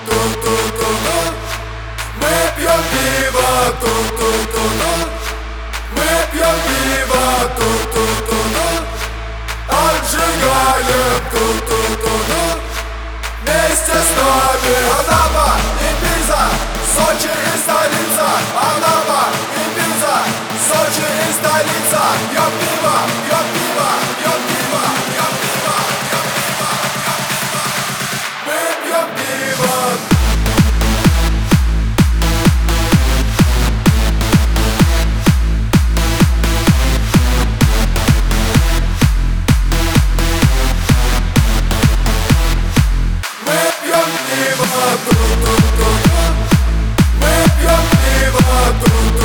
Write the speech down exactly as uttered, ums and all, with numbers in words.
ту-ту-ту-ту. Мы пьем пиво, ту-ту-ту-ту. Мы пьем пиво, ту-ту-ту-ту. Отжигаем, ту-ту-ту-ту. Вместе с нами Анапа и Пиза, Сочи и столица. Анапа и Пиза, Сочи и столица. Пьем пиво, пьем пиво, пьем пиво, пьем пиво, пьем пиво, пьем пиво. Мы пьем пиво. Мы пьем пиво, ту-ту-ту-ту. Мы пьем пиво, ту-ту-ту.